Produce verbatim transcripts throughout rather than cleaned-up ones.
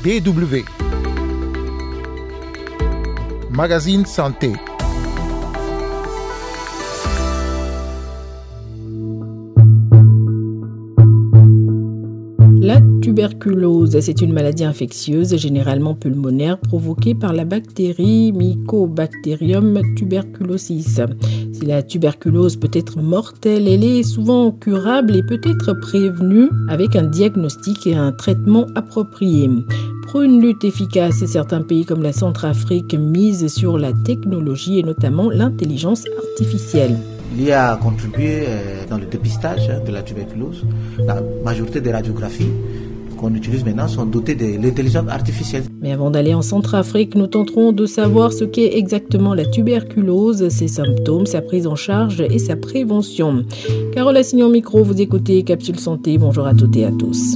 D W. Magazine Santé. La tuberculose, c'est une maladie infectieuse, généralement pulmonaire, provoquée par la bactérie Mycobacterium tuberculosis. Si la tuberculose peut être mortelle, elle est souvent curable et peut être prévenue avec un diagnostic et un traitement approprié. Pour une lutte efficace, certains pays comme la Centrafrique misent sur la technologie et notamment l'intelligence artificielle. Il y a contribué dans le dépistage de la tuberculose. La majorité des radiographies qu'on utilise maintenant sont dotées de l'intelligence artificielle. Mais avant d'aller en Centrafrique, nous tenterons de savoir ce qu'est exactement la tuberculose, ses symptômes, sa prise en charge et sa prévention. Carole Assignon micro, vous écoutez Capsule Santé. Bonjour à toutes et à tous.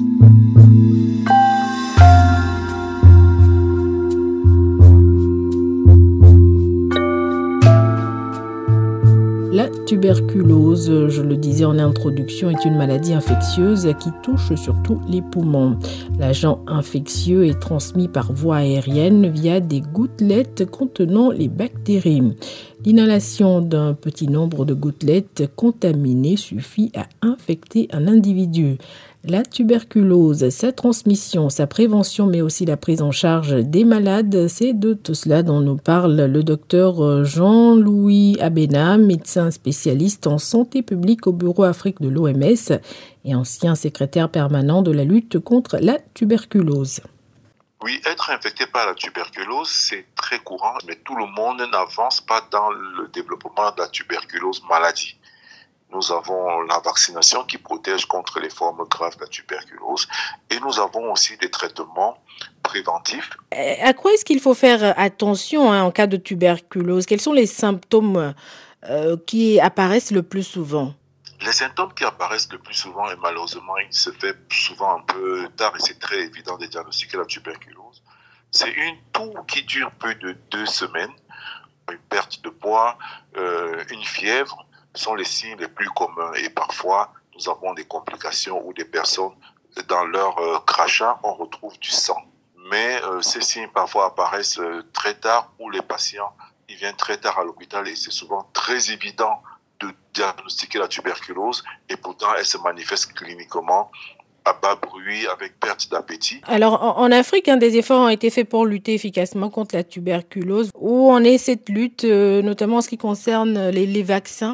La tuberculose, je le disais en introduction, est une maladie infectieuse qui touche surtout les poumons. L'agent infectieux est transmis par voie aérienne via des gouttelettes contenant les bactéries. L'inhalation d'un petit nombre de gouttelettes contaminées suffit à infecter un individu. La tuberculose, sa transmission, sa prévention, mais aussi la prise en charge des malades, c'est de tout cela dont nous parle le docteur Jean-Louis Abena, médecin spécialiste en santé publique au Bureau Afrique de l'O M S et ancien secrétaire permanent de la lutte contre la tuberculose. Oui, être infecté par la tuberculose, c'est très courant, mais tout le monde n'avance pas dans le développement de la tuberculose maladie. Nous avons la vaccination qui protège contre les formes graves de la tuberculose et nous avons aussi des traitements préventifs. À quoi est-ce qu'il faut faire attention hein, en cas de tuberculose? Quels sont les symptômes euh, qui apparaissent le plus souvent? Les symptômes qui apparaissent le plus souvent, et malheureusement, il se fait souvent un peu tard et c'est très évident de diagnostiquer la tuberculose, c'est une toux qui dure plus de deux semaines, une perte de poids, euh, une fièvre, sont les signes les plus communs et parfois nous avons des complications où des personnes dans leur euh, crachat on retrouve du sang. Mais euh, ces signes parfois apparaissent euh, très tard où les patients ils viennent très tard à l'hôpital et c'est souvent très évident de diagnostiquer la tuberculose et pourtant elle se manifeste cliniquement à bas bruit avec perte d'appétit. Alors en, en Afrique, hein, des efforts ont été faits pour lutter efficacement contre la tuberculose. Où en est cette lutte, euh, notamment en ce qui concerne les, les vaccins?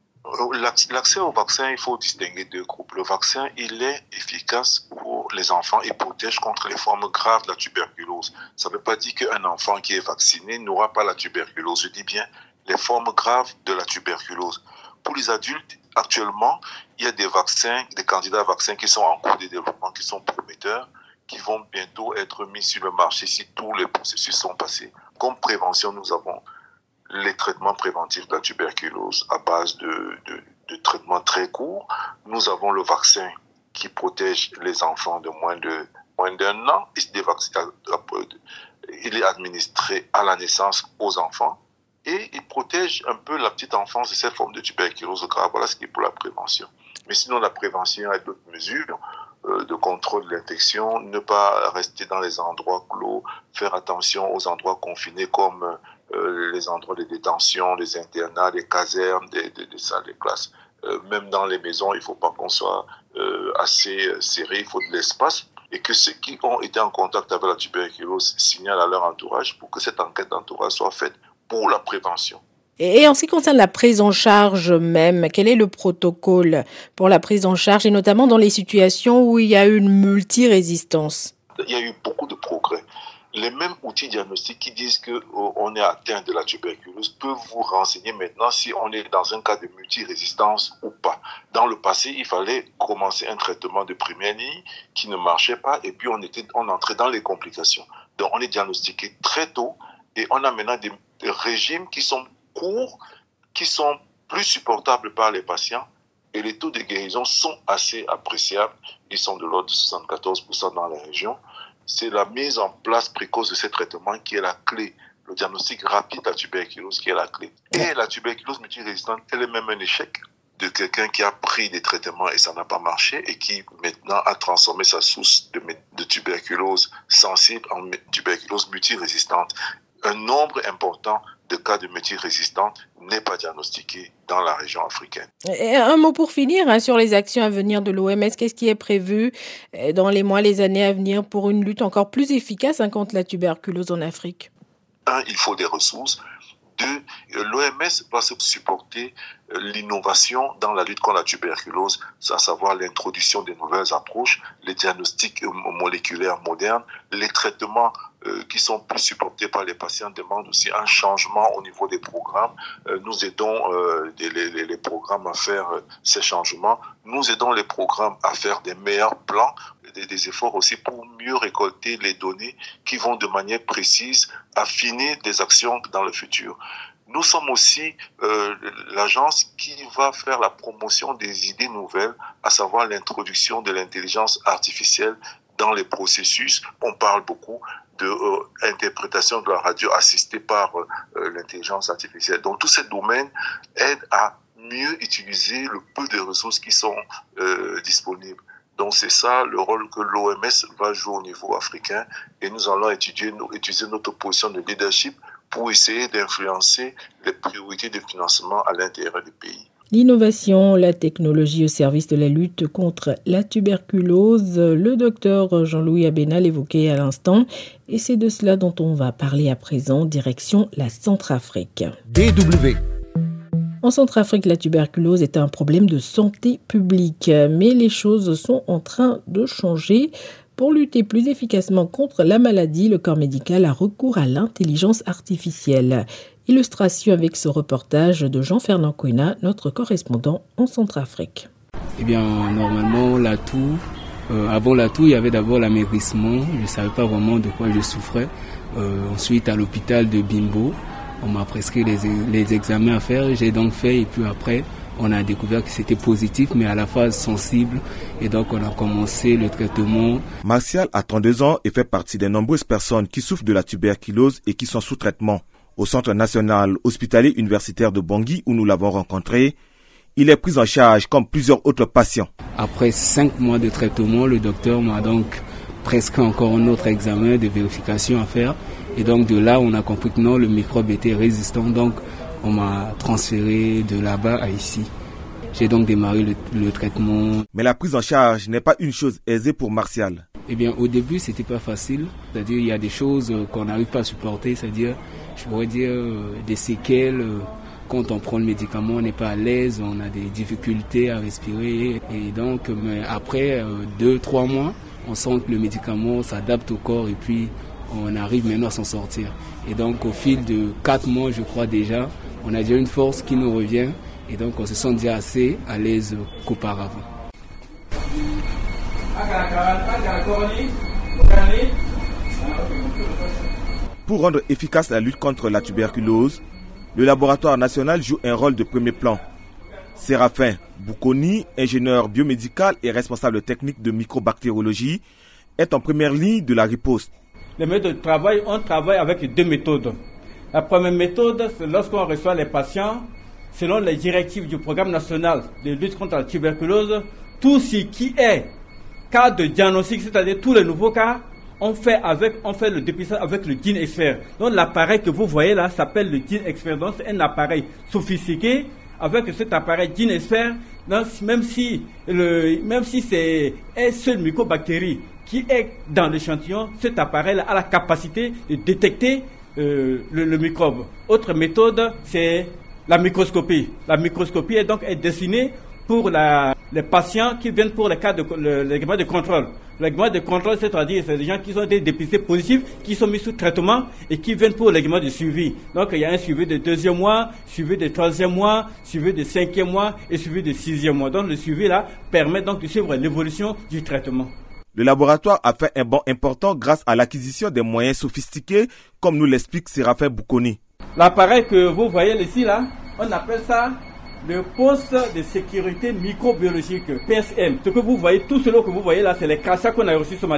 L'accès au vaccin, il faut distinguer deux groupes. Le vaccin, il est efficace pour les enfants et protège contre les formes graves de la tuberculose. Ça ne veut pas dire qu'un enfant qui est vacciné n'aura pas la tuberculose. Je dis bien les formes graves de la tuberculose. Pour les adultes, actuellement, il y a des vaccins, des candidats à vaccins qui sont en cours de développement, qui sont prometteurs, qui vont bientôt être mis sur le marché si tous les processus sont passés. Comme prévention, nous avons les traitements préventifs de la tuberculose à base de, de, de traitements très courts. Nous avons le vaccin qui protège les enfants de moins de moins d'un an. Il est administré à la naissance aux enfants et il protège un peu la petite enfance de cette forme de tuberculose grave. Voilà ce qui est pour la prévention. Mais sinon, la prévention a d'autres mesures euh, de contrôle de l'infection, ne pas rester dans les endroits clos, faire attention aux endroits confinés comme Euh, les endroits de détention, les internats, les casernes, des, des, des salles de classe. Euh, même dans les maisons, il ne faut pas qu'on soit euh, assez serré, il faut de l'espace. Et que ceux qui ont été en contact avec la tuberculose signalent à leur entourage pour que cette enquête d'entourage soit faite pour la prévention. Et en ce qui concerne la prise en charge même, quel est le protocole pour la prise en charge et notamment dans les situations où il y a une multirésistance? Il y a eu beaucoup de progrès. Les mêmes outils diagnostiques qui disent qu'on est atteint de la tuberculose peuvent vous renseigner maintenant si on est dans un cas de multirésistance ou pas. Dans le passé, il fallait commencer un traitement de première ligne qui ne marchait pas et puis on, était, on entrait dans les complications. Donc on est diagnostiqué très tôt et on a maintenant des, des régimes qui sont courts, qui sont plus supportables par les patients et les taux de guérison sont assez appréciables. Ils sont de l'ordre de soixante-quatorze pour cent dans la région. C'est la mise en place précoce de ces traitements qui est la clé. Le diagnostic rapide de la tuberculose qui est la clé. Et la tuberculose multirésistante, elle est même un échec de quelqu'un qui a pris des traitements et ça n'a pas marché et qui maintenant a transformé sa source de, de tuberculose sensible en tuberculose multirésistante. Un nombre important de cas de multirésistante n'est pas diagnostiqué dans la région africaine. Et un mot pour finir hein, sur les actions à venir de l'O M S. Qu'est-ce qui est prévu dans les mois, les années à venir pour une lutte encore plus efficace hein, contre la tuberculose en Afrique? Un, il faut des ressources. Deux, l'O M S va se supporter l'innovation dans la lutte contre la tuberculose, à savoir l'introduction des nouvelles approches, les diagnostics moléculaires modernes, les traitements euh, qui sont plus supportés par les patients demandent aussi un changement au niveau des programmes. Euh, nous aidons euh, les, les, les programmes à faire euh, ces changements. Nous aidons les programmes à faire des meilleurs plans, des, des efforts aussi pour mieux récolter les données qui vont de manière précise affiner des actions dans le futur. Nous sommes aussi euh, l'agence qui va faire la promotion des idées nouvelles, à savoir l'introduction de l'intelligence artificielle dans les processus. On parle beaucoup de euh, interprétation de la radio assistée par euh, l'intelligence artificielle. Donc tous ces domaines aident à mieux utiliser le peu de ressources qui sont euh, disponibles. Donc c'est ça le rôle que l'O M S va jouer au niveau africain et nous allons étudier, utiliser notre position de leadership pour essayer d'influencer les priorités de financement à l'intérieur du pays. L'innovation, la technologie au service de la lutte contre la tuberculose, le docteur Jean-Louis Abena l'évoquait à l'instant et c'est de cela dont on va parler à présent, direction la Centrafrique. D W. En Centrafrique, la tuberculose est un problème de santé publique, mais les choses sont en train de changer. Pour lutter plus efficacement contre la maladie, le corps médical a recours à l'intelligence artificielle. Illustration avec ce reportage de Jean-Fernand Kouena, notre correspondant en Centrafrique. Eh bien, normalement, l'atout, euh, avant l'atout, il y avait d'abord l'amaigrissement. Je ne savais pas vraiment de quoi je souffrais. Euh, ensuite, à l'hôpital de Bimbo, on m'a prescrit les, les examens à faire. J'ai donc fait et puis après, on a découvert que c'était positif, mais à la phase sensible. Et donc, on a commencé le traitement. Martial a trente-deux ans et fait partie des nombreuses personnes qui souffrent de la tuberculose et qui sont sous traitement. Au Centre national hospitalier universitaire de Bangui, où nous l'avons rencontré, il est pris en charge comme plusieurs autres patients. Après cinq mois de traitement, le docteur m'a donc prescrit encore un autre examen de vérification à faire. Et donc, de là, on a compris que non, le microbe était résistant. Donc, on m'a transféré de là-bas à ici. J'ai donc démarré le, le traitement. Mais la prise en charge n'est pas une chose aisée pour Martial. Eh bien, au début, c'était pas facile. C'est-à-dire, il y a des choses qu'on n'arrive pas à supporter. C'est-à-dire, je pourrais dire, euh, des séquelles. Euh, quand on prend le médicament, on n'est pas à l'aise, on a des difficultés à respirer. Et donc, mais après euh, deux, trois mois, on sent que le médicament s'adapte au corps et puis on arrive maintenant à s'en sortir. Et donc, au fil de quatre mois, je crois déjà, on a déjà une force qui nous revient. Et donc, on se sent déjà assez à l'aise qu'auparavant. Pour rendre efficace la lutte contre la tuberculose, le laboratoire national joue un rôle de premier plan. Séraphin Boukoni, ingénieur biomédical et responsable technique de microbactériologie, est en première ligne de la riposte. Les méthodes de travail, on travaille avec deux méthodes. La première méthode, c'est lorsqu'on reçoit les patients, selon les directives du programme national de lutte contre la tuberculose, tout ce qui est cas de diagnostic, c'est-à-dire tous les nouveaux cas, on fait avec, on fait le dépistage avec le GeneXpert. Donc l'appareil que vous voyez là s'appelle le GeneXpert. Donc c'est un appareil sophistiqué. Avec cet appareil GeneXpert, même si le, même si c'est un seul mycobactérie qui est dans l'échantillon, cet appareil a la capacité de détecter euh, le, le microbe. Autre méthode, c'est la microscopie. La microscopie est donc est destinée pour la, les patients qui viennent pour les cas de le, l'examen de contrôle. L'examen de contrôle, c'est-à-dire c'est des gens qui sont des dépistés positifs, qui sont mis sous traitement et qui viennent pour l'examen de suivi. Donc il y a un suivi de deuxième mois, suivi de troisième mois, suivi de cinquième mois et suivi de sixième mois. Donc le suivi là permet donc de suivre l'évolution du traitement. Le laboratoire a fait un bond important grâce à l'acquisition des moyens sophistiqués, comme nous l'explique Séraphin Boukoni. L'appareil que vous voyez ici là, on appelle ça le poste de sécurité microbiologique, P S M. Ce que vous voyez, tout cela que vous voyez là, c'est les crachats qu'on a reçus ce matin.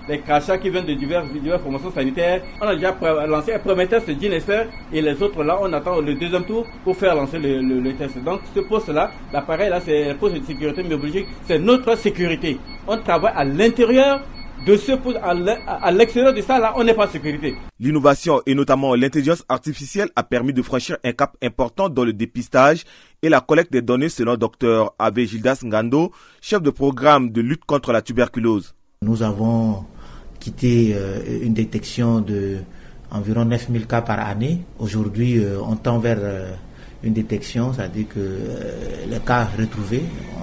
les crachats qui viennent de diverses, diverses formations sanitaires. On a déjà lancé un premier test de Ginefer et les autres là, on attend le deuxième tour pour faire lancer le, le, le test. Donc ce poste-là, l'appareil là, c'est le poste de sécurité microbiologique, c'est notre sécurité. On travaille à l'intérieur de ce poste, à l'extérieur de ça là, on n'est pas en sécurité. L'innovation et notamment l'intelligence artificielle a permis de franchir un cap important dans le dépistage et la collecte des données selon Dr Ave Gildas Ngando, chef de programme de lutte contre la tuberculose. Nous avons quitté euh, une détection de environ neuf mille cas par année. Aujourd'hui, euh, on tend vers euh, une détection, c'est-à-dire que euh, les cas retrouvés,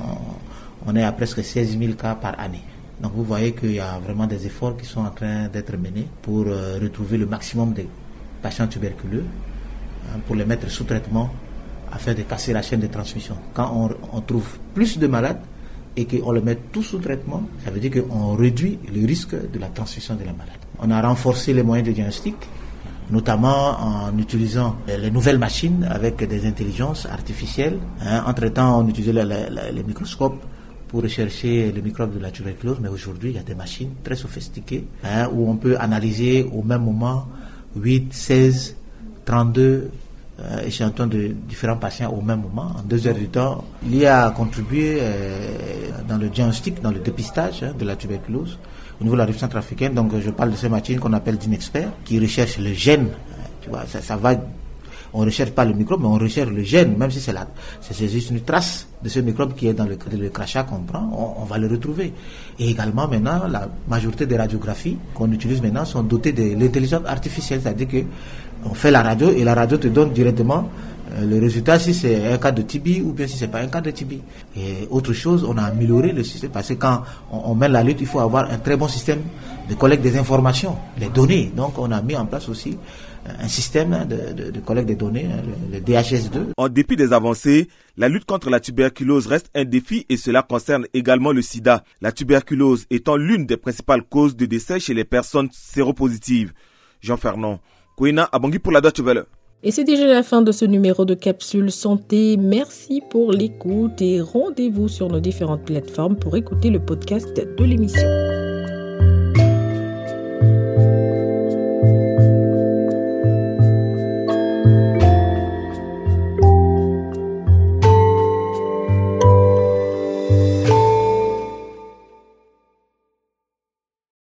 on, on est à presque seize mille cas par année. Donc vous voyez qu'il y a vraiment des efforts qui sont en train d'être menés pour euh, retrouver le maximum de patients tuberculeux, hein, pour les mettre sous traitement afin de casser la chaîne de transmission. Quand on, on trouve plus de malades et qu'on les met tous sous traitement, ça veut dire qu'on réduit le risque de la transmission de la maladie. On a renforcé les moyens de diagnostic, notamment en utilisant les nouvelles machines avec des intelligences artificielles. Hein. Entre-temps, on utilisait les, les, les microscopes pour rechercher les microbes de la tuberculose, mais aujourd'hui, il y a des machines très sophistiquées hein, où on peut analyser au même moment huit, seize, trente-deux euh, échantillons de différents patients au même moment, en deux heures du temps. L'I A a contribué euh, dans le diagnostic, dans le dépistage hein, de la tuberculose au niveau de la République centrafricaine. Donc, je parle de ces machines qu'on appelle DINExpert, qui recherchent le gène. Tu vois, ça, ça va... On ne recherche pas le microbe, mais on recherche le gène, même si c'est, la, c'est, c'est juste une trace de ce microbe qui est dans le, le crachat qu'on prend, on, on va le retrouver. Et également, maintenant, la majorité des radiographies qu'on utilise maintenant sont dotées de l'intelligence artificielle, c'est-à-dire qu'on fait la radio et la radio te donne directement euh, le résultat si c'est un cas de T B ou bien si c'est pas un cas de T B. Et autre chose, on a amélioré le système, parce que quand on, on mène la lutte, il faut avoir un très bon système de collecte des informations, les données. Donc, on a mis en place aussi un système de, de, de collecte des données, le, le D H S deux. En dépit des avancées, la lutte contre la tuberculose reste un défi et cela concerne également le sida. La tuberculose étant l'une des principales causes de décès chez les personnes séropositives. Jean-Fernand Kouina, à Bangui pour la Deutsche Welle. Et c'est déjà la fin de ce numéro de Capsule Santé. Merci pour l'écoute et rendez-vous sur nos différentes plateformes pour écouter le podcast de l'émission.